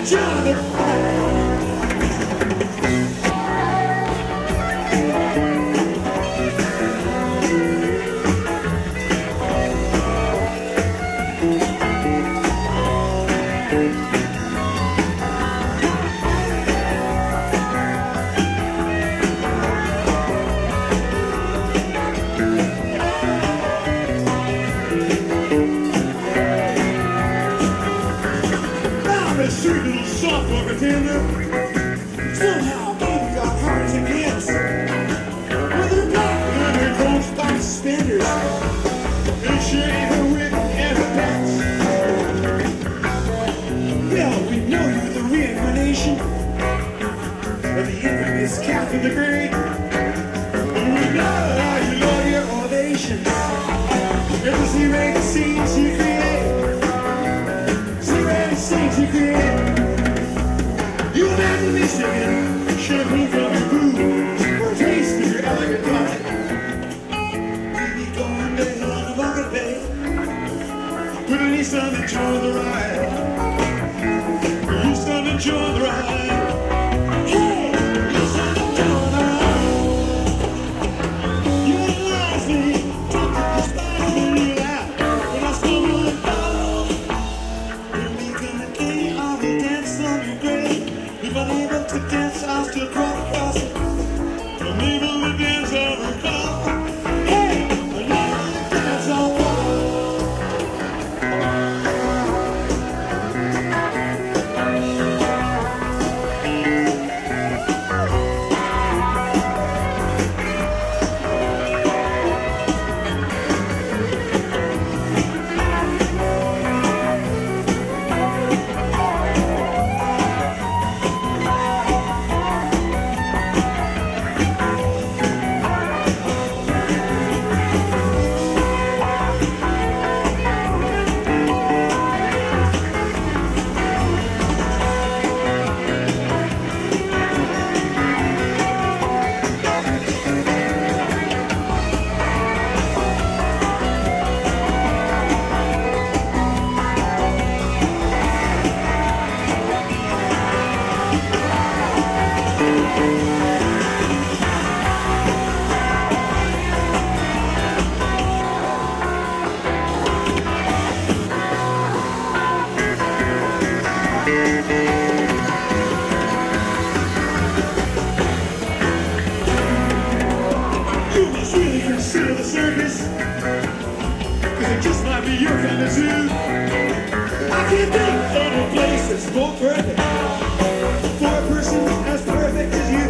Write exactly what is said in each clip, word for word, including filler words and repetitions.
enjoy the ride. Sweet little software pretender somehow baby got hard to get with her black and her gold spiked suspenders and she ain't her wig and her pants. Well, we know you're the reincarnation of the infamous Catherine the Great, and we know how you love your ovations ever see the scenes you create. Things you create. You imagine me singing champagne from your booth for a taste of your elegant life. Maybe going down on a bucket bay, but at least I'm enjoying the ride. At least I'm enjoying the ride. Hey, at least I'm enjoying the ride. You analyze me, despise me, you laugh when I stumble and fall. If I'm able to dance, I'll still crawl across it. I'm able to dance on the floor. Hey, I'm able to dance on the consider the circus, cause it just might be your kind of zoo. I can't think of a place that's more perfect for a person as perfect as you.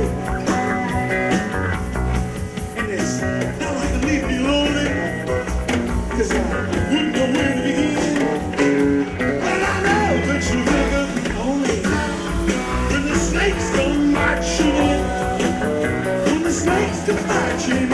And it's not like to leave me lonely, cause I wouldn't know where to begin. But I know that you think of me only when the snakes come marching in. When the snakes come marching in.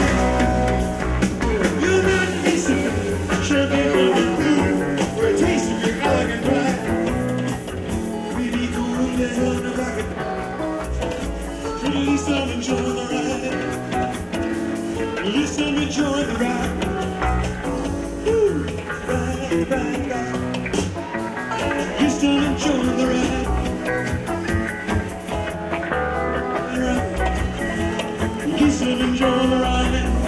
Champagne from the booth for a taste of your elegant ride. Baby, cool down on the rocket. At least I'm enjoying the ride. At least I'm enjoying the ride. Woo! Ride, ride, ride. At least I'm enjoying the ride. Ride. At least I'm enjoying the ride.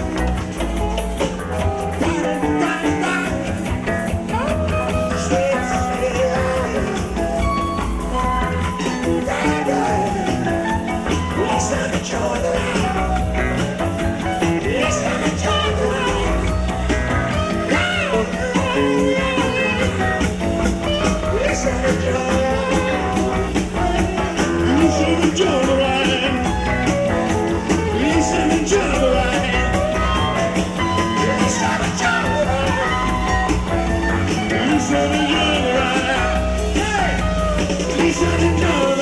Enjoy the ride. Yes, I'm enjoying the ride. Yes, I'm enjoying the ride. Yes, I'm enjoying the ride. Yes, I'm enjoying the ride. Yes, I'm enjoying the ride. Yes, I'm enjoying the ride. Hey, yes, I'm enjoying the ride.